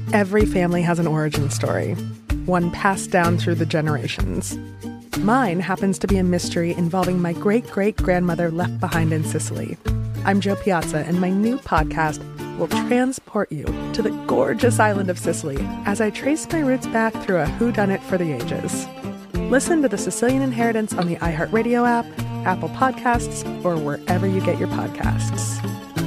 Every family has an origin story, one passed down through the generations. Mine happens to be a mystery involving my great-great-grandmother left behind in Sicily. I'm Jo Piazza, and my new podcast will transport you to the gorgeous island of Sicily as I trace my roots back through a whodunit for the ages. Listen to The Sicilian Inheritance on the iHeartRadio app, Apple Podcasts, or wherever you get your podcasts.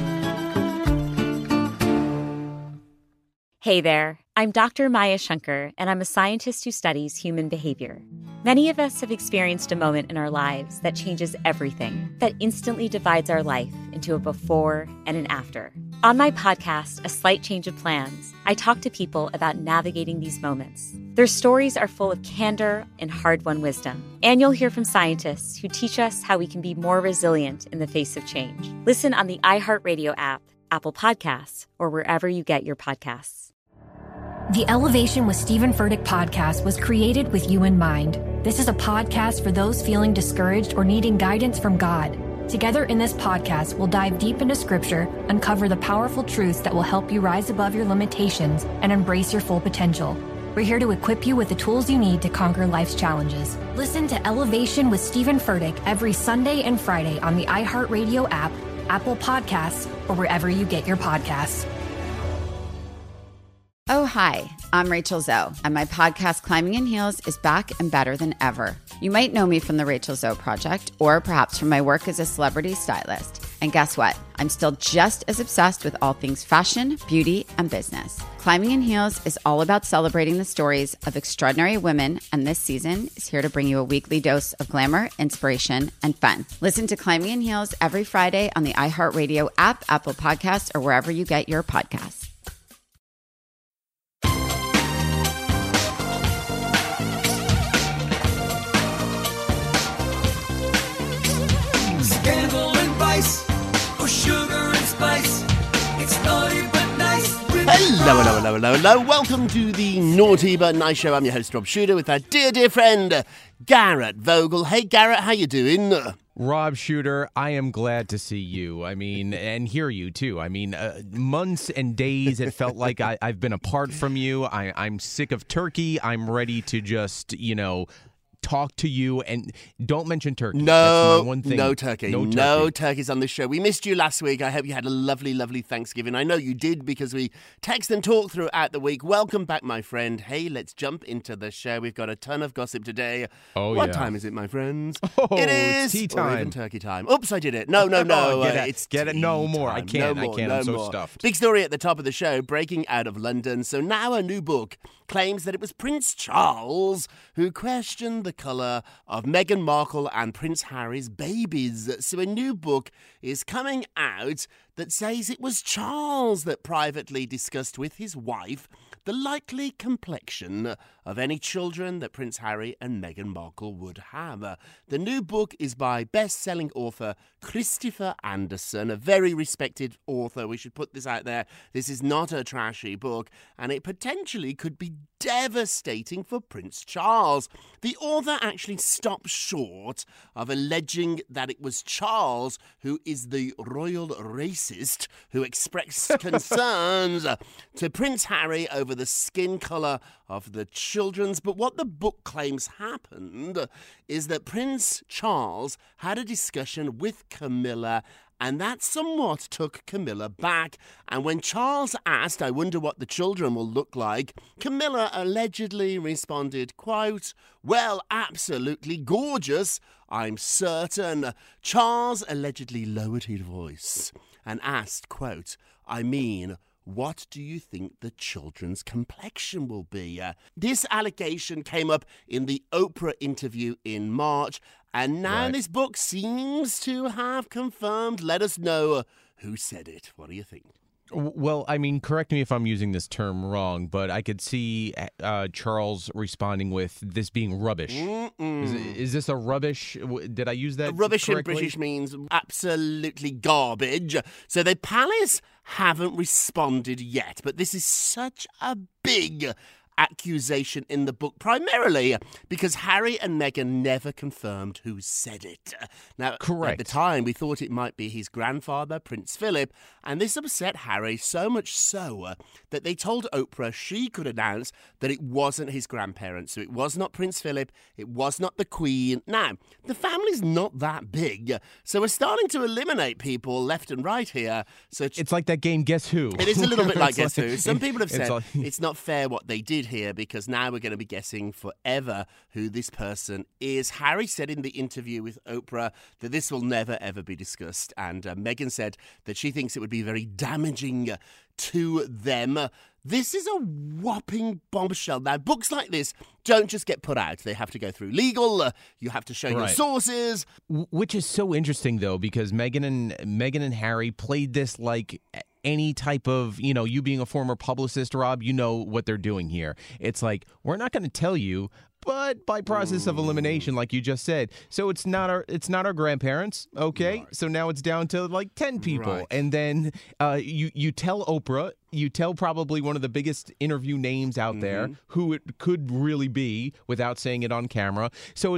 Hey there, I'm Dr. Maya Shankar, and I'm a scientist who studies human behavior. Many of us have experienced a moment in our lives that changes everything, that instantly divides our life into a before and an after. On my podcast, A Slight Change of Plans, I talk to people about navigating these moments. Their stories are full of candor and hard-won wisdom. And you'll hear from scientists who teach us how we can be more resilient in the face of change. Listen on the iHeartRadio app, Apple Podcasts, or wherever you get your podcasts. The Elevation with Stephen Furtick podcast was created with you in mind. This is a podcast for those feeling discouraged or needing guidance from God. Together in this podcast, we'll dive deep into Scripture, uncover the powerful truths that will help you rise above your limitations and embrace your full potential. We're here to equip you with the tools you need to conquer life's challenges. Listen to Elevation with Stephen Furtick every Sunday and Friday on the iHeartRadio app, Apple Podcasts, or wherever you get your podcasts. Oh, hi, I'm Rachel Zoe, and my podcast, Climbing in Heels, is back and better than ever. You might know me from the Rachel Zoe Project, or perhaps from my work as a celebrity stylist. And guess what? I'm still just as obsessed with all things fashion, beauty, and business. Climbing in Heels is all about celebrating the stories of extraordinary women, and this season is here to bring you a weekly dose of glamour, inspiration, and fun. Listen to Climbing in Heels every Friday on the iHeartRadio app, Apple Podcasts, or wherever you get your podcasts. Scandal and vice, or sugar and spice. It's naughty but nice. Hello. Welcome to the Naughty But Nice Show. I'm your host, Rob Shuter, with our dear friend, Garrett Vogel. Hey, Garrett, how you doing? Rob Shuter, I am glad to see you. I mean, and hear you, too. I mean, months and days, it felt like I've been apart from you. I'm sick of turkey. I'm ready to just, talk to you, and don't mention turkey. That's my one thing. No turkey. No turkeys on this show. We missed you last week. I hope you had a lovely Thanksgiving. I know you did, because we text and talk throughout the week. Welcome back, my friend. Hey, let's jump into the show. We've got a ton of gossip today. What time is it, my friends? It is tea time. Or even turkey time. Oops, I did it. No. Get it. No more. I can't. I'm so stuffed. Big story at the top of the show, breaking out of London. So now a new book claims that it was Prince Charles who questioned the colour of Meghan Markle and Prince Harry's babies. So a new book is coming out that says it was Charles that privately discussed with his wife the likely complexion of any children that Prince Harry and Meghan Markle would have. The new book is by best-selling author Christopher Anderson, a very respected author. We should put this out there. This is not a trashy book, and it potentially could be devastating for Prince Charles. The author actually stopped short of alleging that it was Charles who is the royal racist who expressed concerns to Prince Harry over the skin colour of the children's. But what the book claims happened is that Prince Charles had a discussion with Camilla, and that somewhat took Camilla back. And when Charles asked, I wonder what the children will look like, Camilla allegedly responded, quote, well, absolutely gorgeous, I'm certain. Charles allegedly lowered his voice and asked, quote, I mean, what do you think the children's complexion will be? This allegation came up in the Oprah interview in March, and now this book seems to have confirmed. Let us know who said it. What do you think? Well, I mean, correct me if I'm using this term wrong, but I could see Charles responding with this being rubbish. Is this a rubbish? Did I use that Rubbish correctly? in British means absolutely garbage. So the palace haven't responded yet, but this is such a big accusation in the book, primarily because Harry and Meghan never confirmed who said it. Now, Correct. At the time, we thought it might be his grandfather, Prince Philip, and this upset Harry so much so that they told Oprah she could announce that it wasn't his grandparents. So it was not Prince Philip, it was not the Queen. Now, the family's not that big, so we're starting to eliminate people left and right here. So It's like that game, Guess Who? it is a little bit like Guess Who. Some people have it's said like- it's not fair what they did here because now we're going to be guessing forever who this person is. Harry said in the interview with Oprah that this will never, ever be discussed. And Meghan said that she thinks it would be very damaging to them. This is a whopping bombshell. Now, books like this don't just get put out. They have to go through legal. You have to show your Right. sources. Which is so interesting, though, because Meghan and Harry played this like any type of, you being a former publicist, Rob, you know what they're doing here. It's like, we're not going to tell you, but by process of elimination, like you just said. So it's not our grandparents, okay? Right. So now it's down to like 10 people. Right. And then you tell Oprah, you tell probably one of the biggest interview names out there who it could really be without saying it on camera. So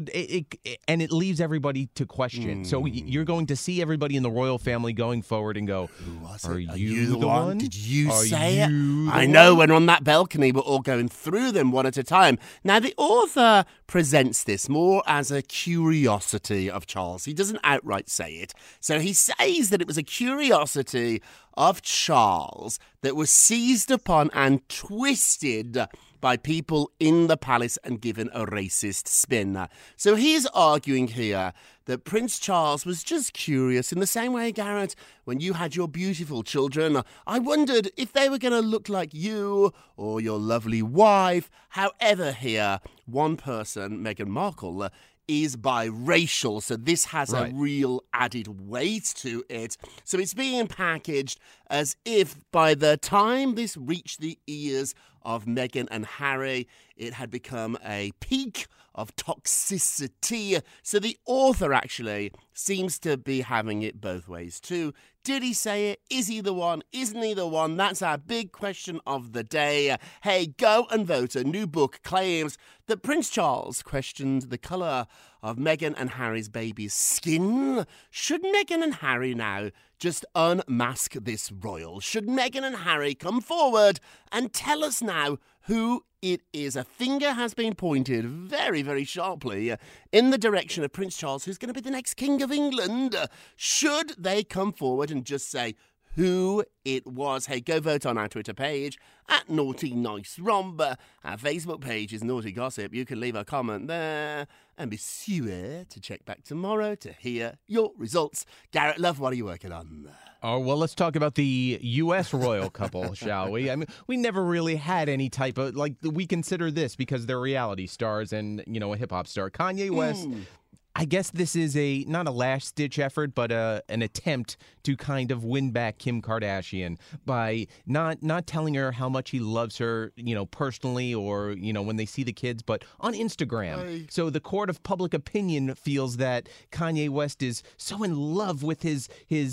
it leaves everybody to question. So you're going to see everybody in the royal family going forward and go, who was it? Are you the one? Did you Are say it? you I the know one? when on that balcony we're all going through them one at a time. Now, the author presents this more as a curiosity of Charles. He doesn't outright say it. So he says that it was a curiosity of Charles that was seized upon and twisted by people in the palace and given a racist spin. So he's arguing here that Prince Charles was just curious in the same way, Garrett, when you had your beautiful children. I wondered if they were going to look like you or your lovely wife. However, here, one person, Meghan Markle, is biracial, so this has a real added weight to it. So it's being packaged as if by the time this reached the ears of Meghan and Harry, it had become a peak of toxicity. So the author actually seems to be having it both ways too. Did he say it? Is he the one? Isn't he the one? That's our big question of the day. Hey, go and vote. A new book claims that Prince Charles questioned the colour of Meghan and Harry's baby's skin. Should Meghan and Harry now just unmask this royal? Should Meghan and Harry come forward and tell us now who it is? A finger has been pointed very, very sharply in the direction of Prince Charles, who's going to be the next King of England. Should they come forward and just say who it was? Hey, go vote on our Twitter page at Naughty Nice Romb. Our Facebook page is Naughty Gossip. You can leave a comment there and be sure to check back tomorrow to hear your results. Garrett Love, what are you working on? Oh, well, let's talk about the U.S. royal couple, shall we? I mean, we never really had any type of, we consider this because they're reality stars and, a hip-hop star. Kanye West, I guess this is not a last-ditch effort, but an attempt to kind of win back Kim Kardashian by not telling her how much he loves her, personally or, when they see the kids, but on Instagram. So the court of public opinion feels that Kanye West is so in love with his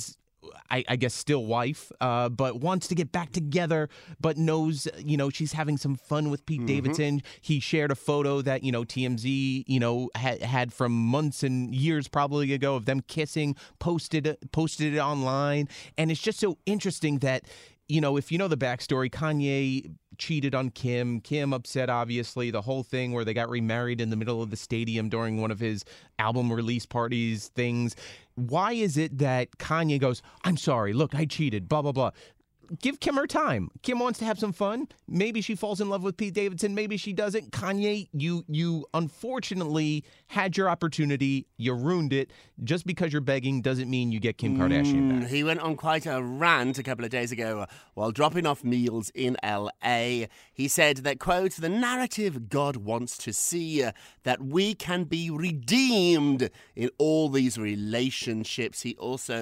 I guess still wife, but wants to get back together, but knows, she's having some fun with Pete Davidson. He shared a photo that, TMZ, had from months and years probably ago of them kissing, posted it online. And it's just so interesting that, if you know the backstory, Kanye cheated on Kim. Kim upset, obviously, the whole thing where they got remarried in the middle of the stadium during one of his album release parties things. Why is it that Kanye goes, I'm sorry, look, I cheated, blah, blah, blah. Give Kim her time. Kim wants to have some fun. Maybe she falls in love with Pete Davidson. Maybe she doesn't. Kanye, you unfortunately had your opportunity. You ruined it. Just because you're begging doesn't mean you get Kim Kardashian back. He went on quite a rant a couple of days ago while dropping off meals in L.A. He said that, quote, the narrative God wants to see, that we can be redeemed in all these relationships. He also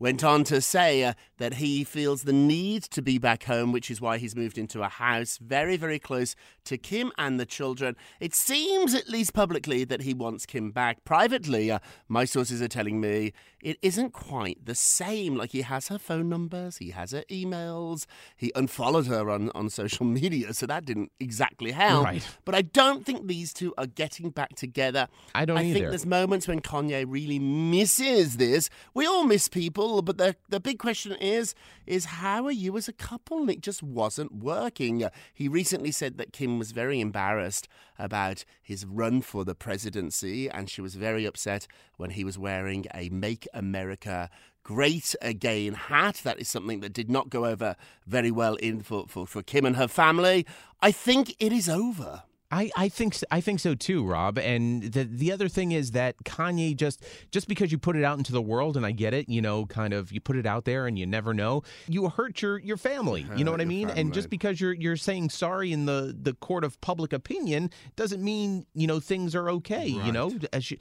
went on to say that he feels the need to be back home, which is why he's moved into a house very, very close to Kim and the children. It seems, at least publicly, that he wants Kim back. Privately, my sources are telling me it isn't quite the same. Like, he has her phone numbers, he has her emails, he unfollowed her on social media, so that didn't exactly help. Right. But I don't think these two are getting back together. I don't either. think there's moments when Kanye really misses this. We all miss people, but the big question is how are you as a couple? And it just wasn't working. He recently said that Kim was very embarrassed about his run for the presidency, and she was very upset when he was wearing a Make America Great Again hat. That is something that did not go over very well for Kim and her family. I think it is over. I think so too, Rob. And the other thing is that Kanye just because you put it out into the world, and I get it, kind of you put it out there and you never know, you hurt your family. You know what I mean? Family. And just because you're saying sorry in the court of public opinion doesn't mean things are okay. Right.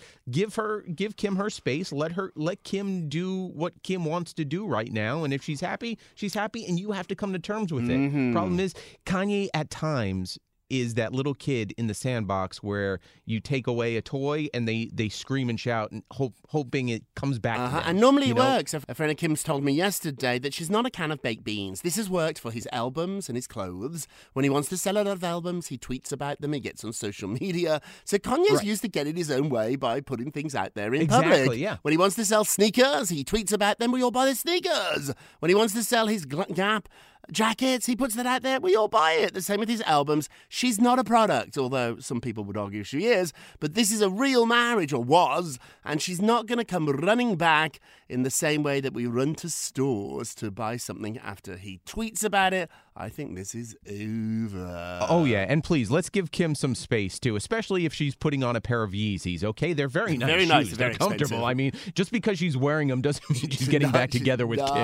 Give Kim her space. Let Kim do what Kim wants to do right now. And if she's happy, and you have to come to terms with it. Problem is, Kanye at times is that little kid in the sandbox where you take away a toy and they scream and shout and hoping it comes back to them. And normally it works. A friend of Kim's told me yesterday that she's not a can of baked beans. This has worked for his albums and his clothes. When he wants to sell a lot of albums, he tweets about them, he gets on social media. So Kanye's used to get it his own way by putting things out there in public. Yeah. When he wants to sell sneakers, he tweets about them, we all buy the sneakers. When he wants to sell his Gap jackets, he puts that out there, we all buy it. The same with his albums. She's not a product, although some people would argue she is, but this is a real marriage, or was, and she's not going to come running back in the same way that we run to stores to buy something after he tweets about it. I think this is over. Oh, yeah, and please, let's give Kim some space, too, especially if she's putting on a pair of Yeezys, okay? They're very nice Very shoes. nice, They're very comfortable. expensive. I mean, just because she's wearing them doesn't mean she's getting back together with Kim.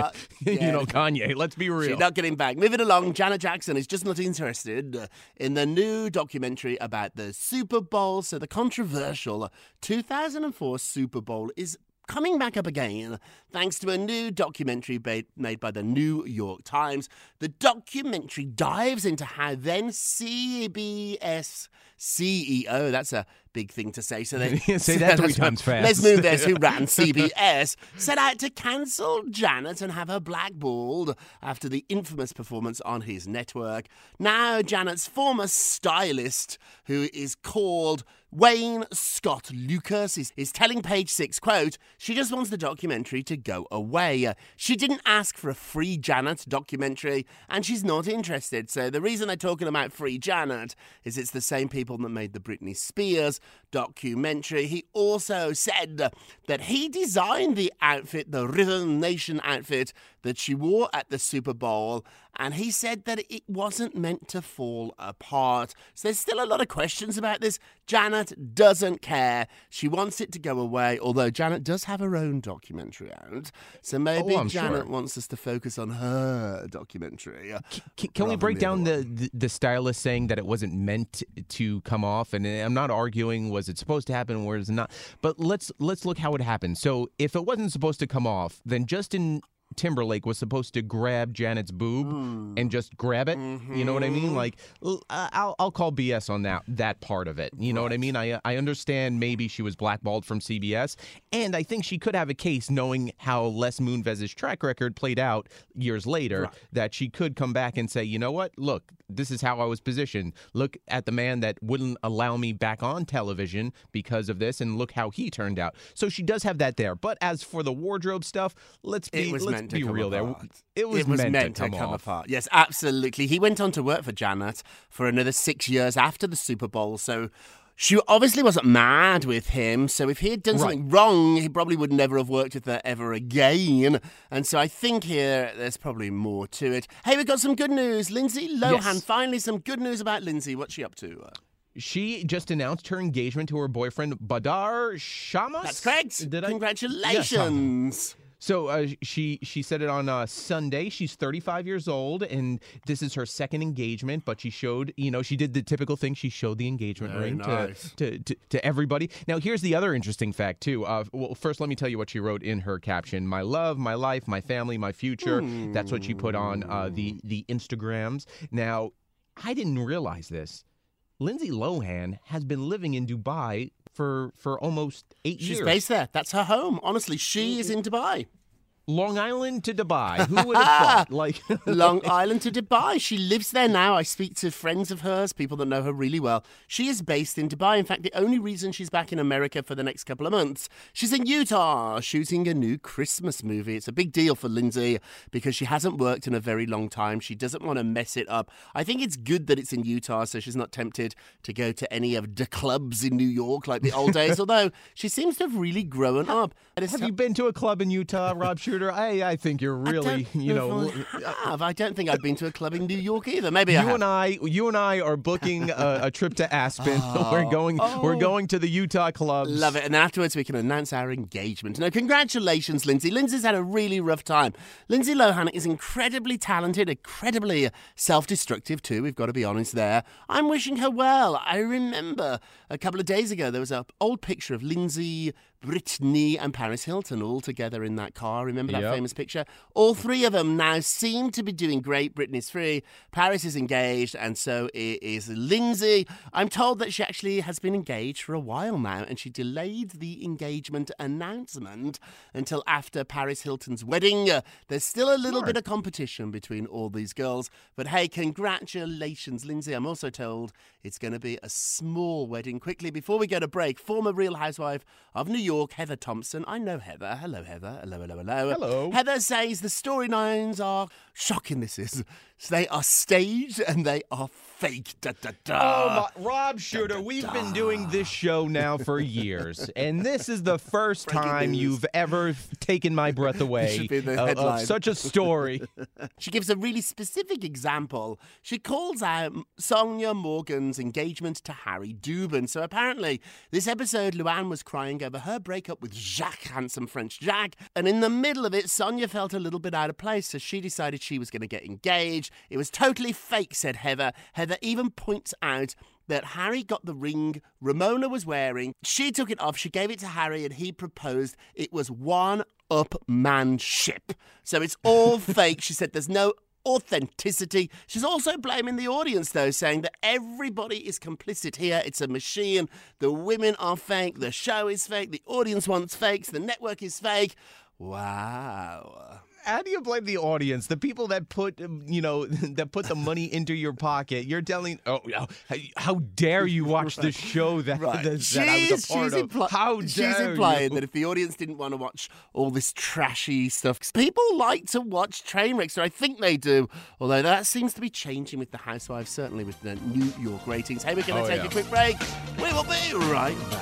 Kanye, let's be real. She's not getting back. Moving along, Janet Jackson is just not interested in the new documentary about the Super Bowl. So the controversial 2004 Super Bowl is coming back up again thanks to a new documentary made by the New York Times. The documentary dives into how then CBS CEO, that's a big thing to say. So they say that 3 times fast. Les Moonves, who ran CBS, set out to cancel Janet and have her blackballed after the infamous performance on his network. Now Janet's former stylist, who is called Wayne Scott Lucas, is telling Page Six, quote, she just wants the documentary to go away. She didn't ask for a Free Janet documentary, and she's not interested. So the reason they're talking about Free Janet is it's the same people that made the Britney Spears documentary. He also said that he designed the outfit, the Rhythm Nation outfit that she wore at the Super Bowl, and he said that it wasn't meant to fall apart. So there's still a lot of questions about this. Janet doesn't care. She wants it to go away, although Janet does have her own documentary out. So maybe Janet wants us to focus on her documentary. Can we break down the stylist saying that it wasn't meant to come off? And I'm not arguing was it supposed to happen or was it not. But let's look how it happened. So if it wasn't supposed to come off, then Justin Timberlake was supposed to grab Janet's boob and just grab it. You know what I mean? Like, I'll call BS on that part of it. You know what I mean? I understand maybe she was blackballed from CBS, and I think she could have a case knowing how Les Moonves' track record played out years later, that she could come back and say, you know what? Look, this is how I was positioned. Look at the man that wouldn't allow me back on television because of this, and look how he turned out. So she does have that there. But as for the wardrobe stuff, let's be real there. It was meant to come apart. Yes, absolutely. He went on to work for Janet for another 6 years after the Super Bowl, so she obviously wasn't mad with him. So if he had done something wrong, he probably would never have worked with her ever again. And so I think here there's probably more to it. Hey, we've got some good news. Lindsay Lohan, finally some good news about Lindsay. What's she up to? She just announced her engagement to her boyfriend, Badar Shammas. That's correct. Congratulations. So she said it on Sunday. She's 35 years old, and this is her second engagement. But she showed, she did the typical thing. She showed the engagement ring to everybody. Now, here's the other interesting fact too. Well, first, let me tell you what she wrote in her caption: "My love, my life, my family, my future." That's what she put on the Instagrams. Now, I didn't realize this. Lindsay Lohan has been living in Dubai for almost 8 years. She's based there. That's her home. Honestly, she is in Dubai. Long Island to Dubai. Who would have thought? Long Island to Dubai. She lives there now. I speak to friends of hers, people that know her really well. She is based in Dubai. In fact, the only reason she's back in America for the next couple of months, she's in Utah shooting a new Christmas movie. It's a big deal for Lindsay because she hasn't worked in a very long time. She doesn't want to mess it up. I think it's good that it's in Utah so she's not tempted to go to any of the clubs in New York like the old days, although she seems to have really grown up. Have you been to a club in Utah, Rob Shooter? I think you're really, I don't think I've been to a club in New York either. Maybe I have. You and I are booking a trip to Aspen. We're going to the Utah clubs. Love it. And then afterwards we can announce our engagement. No, congratulations, Lindsay. Lindsay's had a really rough time. Lindsay Lohan is incredibly talented, incredibly self-destructive too. We've got to be honest there. I'm wishing her well. I remember a couple of days ago there was an old picture of Lindsay, Britney and Paris Hilton all together in that car. Remember that famous picture? All three of them now seem to be doing great. Britney's free, Paris is engaged, and so is Lindsay. I'm told that she actually has been engaged for a while now, and she delayed the engagement announcement until after Paris Hilton's wedding. There's still a little bit of competition between all these girls, but hey, congratulations, Lindsay. I'm also told it's going to be a small wedding. Quickly, before we go to break, former Real Housewife of New York, Heather Thompson. I know Heather. Hello, Heather. Hello. Heather says the storylines are shocking. This is. They are staged and they are fake. Da, da, da. Oh, Rob Shooter, we've been doing this show now for years, and this is the first time you've ever taken my breath away of such a story. She gives a really specific example. She calls out Sonia Morgan's engagement to Harry Dubin. So apparently, this episode, Luann was crying over her breakup with Jacques, handsome French Jack, and in the middle of it, Sonia felt a little bit out of place, so she decided she was going to get engaged. It was totally fake, said Heather. Heather even points out that Harry got the ring Ramona was wearing. She took it off, she gave it to Harry, and he proposed. It was one-upmanship. So it's all fake. She said there's no authenticity. She's also blaming the audience, though, saying that everybody is complicit here. It's a machine. The women are fake. The show is fake. The audience wants fakes. The network is fake. Wow. How do you blame the audience? The people that put, that put the money into your pocket. You're telling, how dare you watch the show that I was a part of? How dare She's implying that if the audience didn't want to watch all this trashy stuff, people like to watch train wrecks, or I think they do, although that seems to be changing with the Housewives, certainly with the New York ratings. Hey, we're going to take a quick break. We will be right back.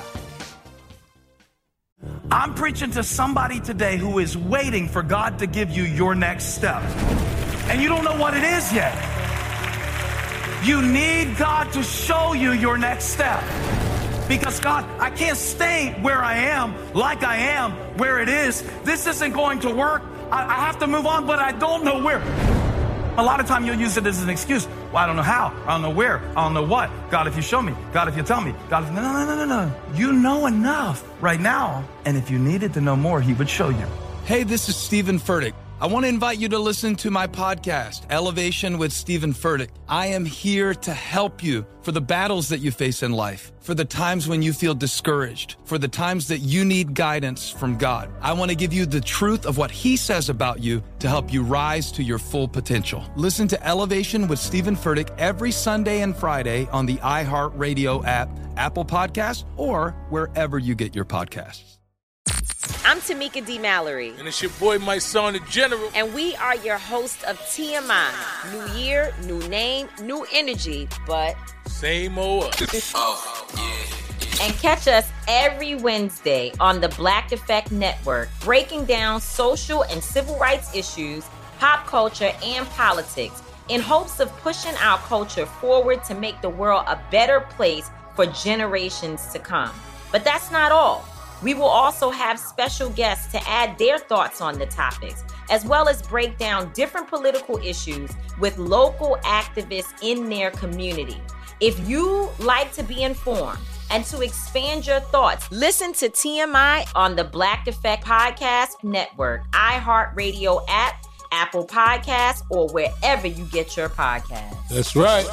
I'm preaching to somebody today who is waiting for God to give you your next step. And you don't know what it is yet. You need God to show you your next step. Because God, I can't stay where I am, like I am, where it is. This isn't going to work. I have to move on, but I don't know where. A lot of time you'll use it as an excuse. Well, I don't know how. I don't know where. I don't know what. God, if you show me. God, if you tell me. God, if... No. You know enough right now. And if you needed to know more, he would show you. Hey, this is Stephen Furtick. I want to invite you to listen to my podcast, Elevation with Stephen Furtick. I am here to help you for the battles that you face in life, for the times when you feel discouraged, for the times that you need guidance from God. I want to give you the truth of what he says about you to help you rise to your full potential. Listen to Elevation with Stephen Furtick every Sunday and Friday on the iHeartRadio app, Apple Podcasts, or wherever you get your podcasts. I'm Tamika D. Mallory. And it's your boy, my son, the General. And we are your hosts of TMI. New year, new name, new energy, but... same old us. Oh, yeah. And catch us every Wednesday on the Black Effect Network, breaking down social and civil rights issues, pop culture, and politics, in hopes of pushing our culture forward to make the world a better place for generations to come. But that's not all. We will also have special guests to add their thoughts on the topics, as well as break down different political issues with local activists in their community. If you like to be informed and to expand your thoughts, listen to TMI on the Black Effect Podcast Network, iHeartRadio app, Apple Podcasts, or wherever you get your podcasts. That's right.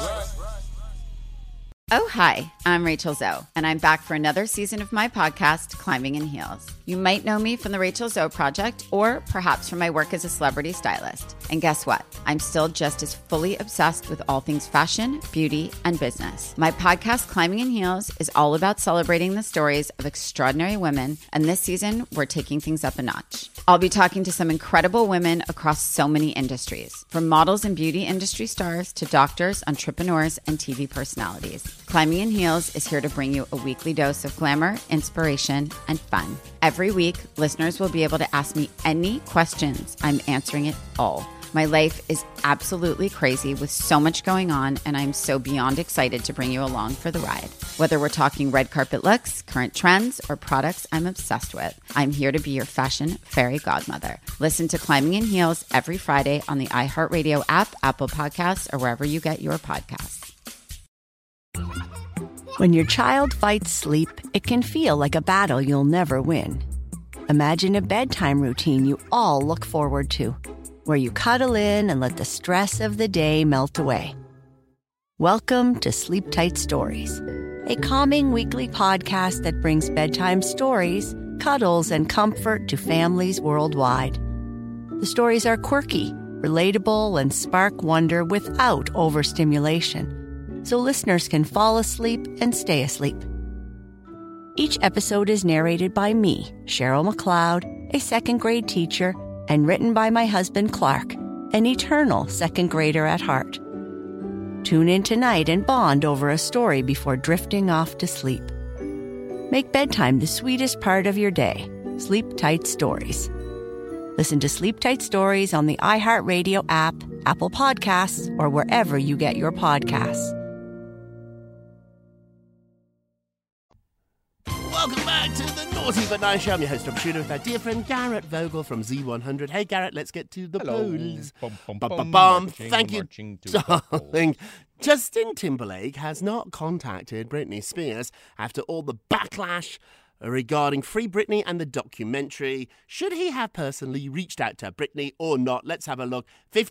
Oh, hi, I'm Rachel Zoe, and I'm back for another season of my podcast, Climbing in Heels. You might know me from the Rachel Zoe Project, or perhaps from my work as a celebrity stylist. And guess what? I'm still just as fully obsessed with all things fashion, beauty, and business. My podcast, Climbing in Heels, is all about celebrating the stories of extraordinary women, and this season, we're taking things up a notch. I'll be talking to some incredible women across so many industries, from models and beauty industry stars to doctors, entrepreneurs, and TV personalities. Climbing in Heels is here to bring you a weekly dose of glamour, inspiration, and fun. Every week, listeners will be able to ask me any questions. I'm answering it all. My life is absolutely crazy with so much going on, and I'm so beyond excited to bring you along for the ride. Whether we're talking red carpet looks, current trends, or products I'm obsessed with, I'm here to be your fashion fairy godmother. Listen to Climbing in Heels every Friday on the iHeartRadio app, Apple Podcasts, or wherever you get your podcasts. When your child fights sleep, it can feel like a battle you'll never win. Imagine a bedtime routine you all look forward to, where you cuddle in and let the stress of the day melt away. Welcome to Sleep Tight Stories, a calming weekly podcast that brings bedtime stories, cuddles, and comfort to families worldwide. The stories are quirky, relatable, and spark wonder without overstimulation, so listeners can fall asleep and stay asleep. Each episode is narrated by me, Cheryl McLeod, a second-grade teacher, and written by my husband, Clark, an eternal second grader at heart. Tune in tonight and bond over a story before drifting off to sleep. Make bedtime the sweetest part of your day. Sleep Tight Stories. Listen to Sleep Tight Stories on the iHeartRadio app, Apple Podcasts, or wherever you get your podcasts. Welcome back to the Naughty But Nice Show. I'm your host, Rob Shooter, with our dear friend Garrett Vogel from Z100. Hey, Garrett, let's get to the polls. Thank you, darling. Justin Timberlake has not contacted Britney Spears after all the backlash regarding Free Britney and the documentary. Should he have personally reached out to Britney or not? Let's have a look.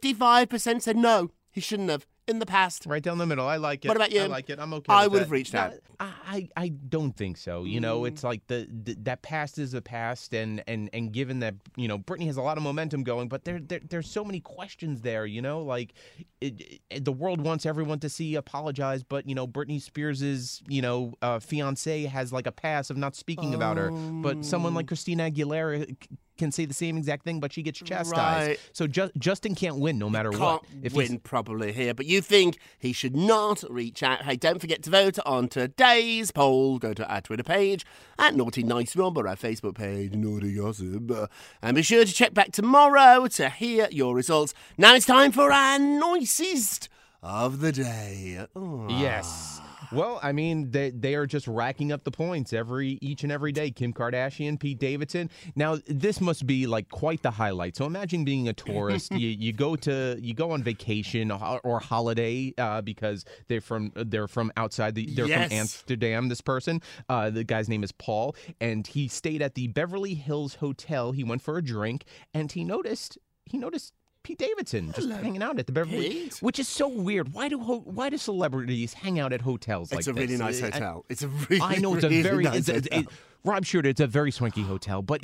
55% said no, he shouldn't have. In the past. Right down the middle. I like it. What about you? I like it. I'm okay I with would that. have reached out. I don't think so. You know, it's like that past is a past, and given that, you know, Britney has a lot of momentum going, but there's so many questions there, you know, like the world wants everyone to see apologize, but, you know, Britney Spears's, you know, fiance has like a pass of not speaking about her, but someone like Christina Aguilera can say the same exact thing, but she gets chastised. Right. So Justin can't win no matter what. If win probably here, but you think he should not reach out. Hey, don't forget to vote on today's poll. Go to our Twitter page at Naughty Nice Rob, or our Facebook page, Naughty Gossip. And be sure to check back tomorrow to hear your results. Now it's time for our nicest of the day. Oh. Yes. Well, I mean, they are just racking up the points each and every day. Kim Kardashian, Pete Davidson. Now, this must be like quite the highlight. So imagine being a tourist. you go on vacation or holiday because they're from outside they're from Amsterdam. This person, the guy's name is Paul, and he stayed at the Beverly Hills Hotel. He went for a drink, and he noticed Pete Davidson just hanging out at the Beverly, which is so weird. Why do celebrities hang out at hotels like this? It's a really nice hotel. It's a really, I know it's really a very nice hotel. Rob Shooter, it's a very swanky hotel, but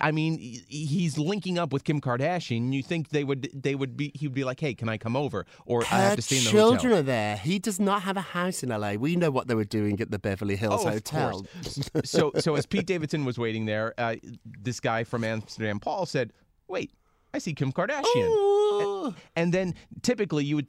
he's linking up with Kim Kardashian. You think he would be like, hey, can I come over? Or I have to stay in the hotel. Children are there. He does not have a house in LA. We know what they were doing at the Beverly Hills Hotel. So as Pete Davidson was waiting there, this guy from Amsterdam, Paul, said, wait, I see Kim Kardashian. And then typically you would think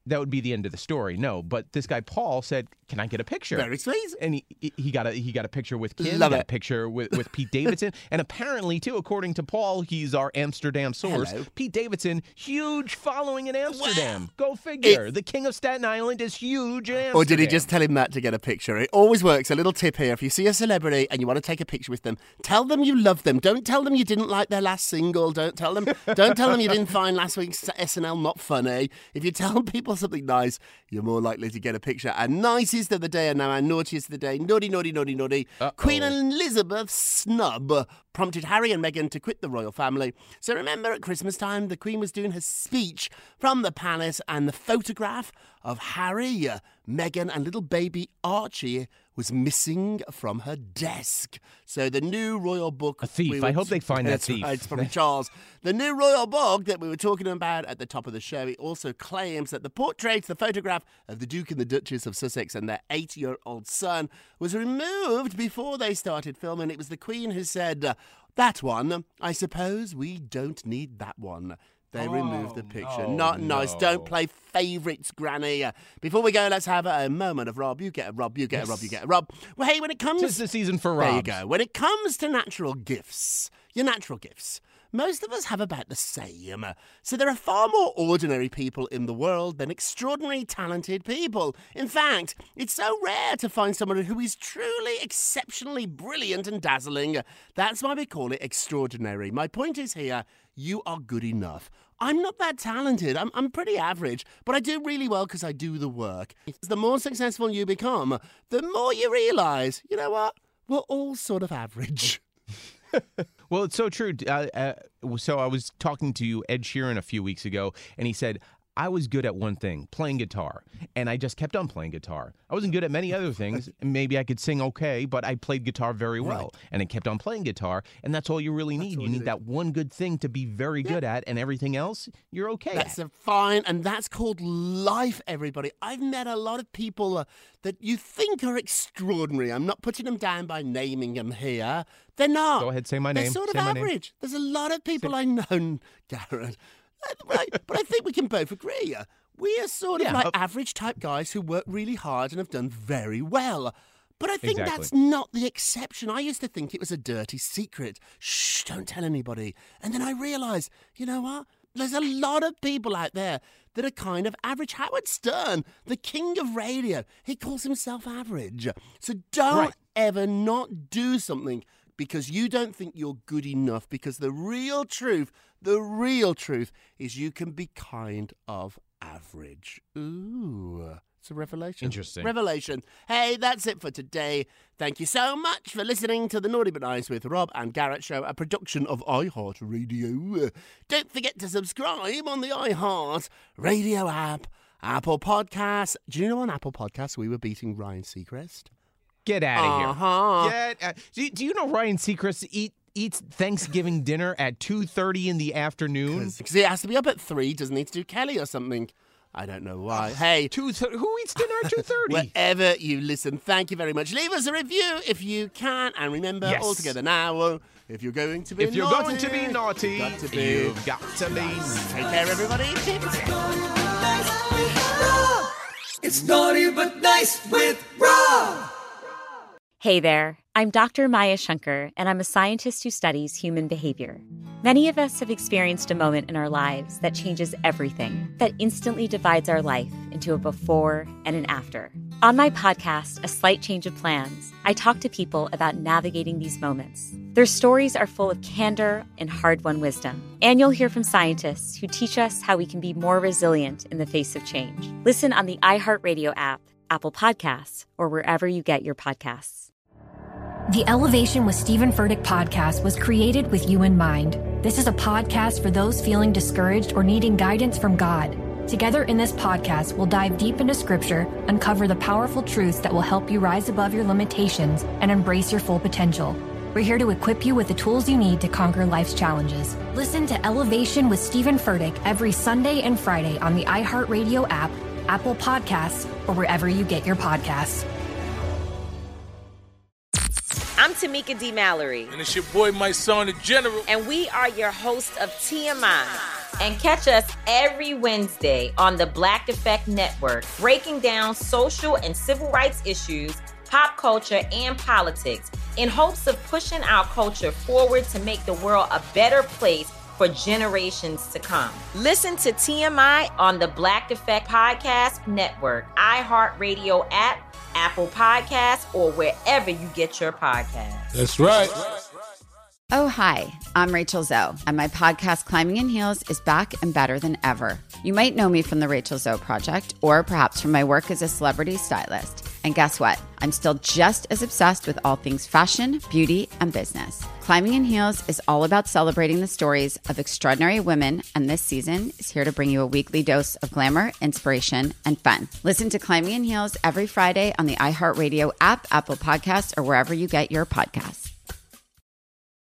that would be the end of the story. No, but this guy Paul said, "Can I get a picture?" Very sweet. And he got a picture with Kim. Love got it. a picture with Pete Davidson, and apparently too, according to Paul, he's our Amsterdam source. Hello. Pete Davidson, huge following in Amsterdam. Go figure. The king of Staten Island is huge in Amsterdam. Or did he just tell him that to get a picture? It always works. A little tip here. If you see a celebrity and you want to take a picture with them, tell them you love them. Don't tell them you didn't like their last single. Don't tell them you didn't find last week's SNL not funny. If you tell people something nice, you're more likely to get a picture. And nicest of the day and now our naughtiest of the day. Naughty, naughty, naughty, naughty. Queen Elizabeth's snub prompted Harry and Meghan to quit the royal family. So remember at Christmas time, the Queen was doing her speech from the palace and the photograph of Harry, Meghan and little baby Archie was missing from her desk. So the new royal book... A thief. I hope they find that thief. Right, it's probably Charles. The new royal book that we were talking about at the top of the show, it also claims that the portrait, the photograph of the Duke and the Duchess of Sussex and their 8-year-old son was removed before they started filming. It was the Queen who said, that one, I suppose we don't need that one. They removed the picture. Not nice. Don't play favourites, Granny. Before we go, let's have a moment of Rob. You get a Rob, you get a Rob, you get a Rob. Well, hey, when it comes... 'Tis the season for Robs. There you go. When it comes to natural gifts, your natural gifts, most of us have about the same. So there are far more ordinary people in the world than extraordinary talented people. In fact, it's so rare to find someone who is truly exceptionally brilliant and dazzling. That's why we call it extraordinary. My point is here, you are good enough. I'm not that talented. I'm pretty average, but I do really well because I do the work. The more successful you become, the more you realise, you know what? We're all sort of average. Well, it's so true. So I was talking to Ed Sheeran a few weeks ago, and he said, I was good at one thing, playing guitar, and I just kept on playing guitar. I wasn't good at many other things. Maybe I could sing okay, but I played guitar very well, and I kept on playing guitar, and that's all you really need. You need that one good thing to be very good at, and everything else, you're okay That's at. fine, and that's called life, everybody. I've met a lot of people that you think are extraordinary. I'm not putting them down by naming them here. They're not. Go ahead, say my They're name. sort of Say my name. average. There's a lot of people I know, Garrett. But I think we can both agree. We are sort of like average type guys who work really hard and have done very well. But I think that's not the exception. I used to think it was a dirty secret. Shh, don't tell anybody. And then I realised, you know what? There's a lot of people out there that are kind of average. Howard Stern, the king of radio, he calls himself average. So don't ever not do something because you don't think you're good enough, because the real truth is you can be kind of average. Ooh, it's a revelation. Interesting. Revelation. Hey, that's it for today. Thank you so much for listening to the Naughty But Nice with Rob and Garrett show, a production of iHeartRadio. Don't forget to subscribe on the iHeart Radio app, Apple Podcasts. Do you know on Apple Podcasts we were beating Ryan Seacrest? Get out of here. Uh-huh. Do you know Ryan Seacrest eats Thanksgiving dinner at 2:30 in the afternoon? Because he has to be up at 3, doesn't he, to do Kelly or something? I don't know why. Hey, who eats dinner at 2:30? Wherever you listen, thank you very much. Leave us a review if you can. And remember, all together now, if you're going to be If you're going to be naughty, you've got to be. Take care, everybody. It's Naughty But Nice with Rob. Hey there, I'm Dr. Maya Shankar, and I'm a scientist who studies human behavior. Many of us have experienced a moment in our lives that changes everything, that instantly divides our life into a before and an after. On my podcast, A Slight Change of Plans, I talk to people about navigating these moments. Their stories are full of candor and hard-won wisdom. And you'll hear from scientists who teach us how we can be more resilient in the face of change. Listen on the iHeartRadio app, Apple Podcasts, or wherever you get your podcasts. The Elevation with Stephen Furtick podcast was created with you in mind. This is a podcast for those feeling discouraged or needing guidance from God. Together in this podcast, we'll dive deep into Scripture, uncover the powerful truths that will help you rise above your limitations and embrace your full potential. We're here to equip you with the tools you need to conquer life's challenges. Listen to Elevation with Stephen Furtick every Sunday and Friday on the iHeartRadio app, Apple Podcasts, or wherever you get your podcasts. I'm Tamika D. Mallory. And it's your boy, my son, the General. And we are your hosts of TMI. And catch us every Wednesday on the Black Effect Network, breaking down social and civil rights issues, pop culture, and politics in hopes of pushing our culture forward to make the world a better place for generations to come. Listen to TMI on the Black Effect Podcast Network, iHeartRadio app, Apple Podcasts, or wherever you get your podcasts. That's right. Oh, hi, I'm Rachel Zoe, and my podcast, Climbing in Heels, is back and better than ever. You might know me from the Rachel Zoe Project, or perhaps from my work as a celebrity stylist. And guess what? I'm still just as obsessed with all things fashion, beauty, and business. Climbing in Heels is all about celebrating the stories of extraordinary women, and this season is here to bring you a weekly dose of glamour, inspiration, and fun. Listen to Climbing in Heels every Friday on the iHeartRadio app, Apple Podcasts, or wherever you get your podcasts.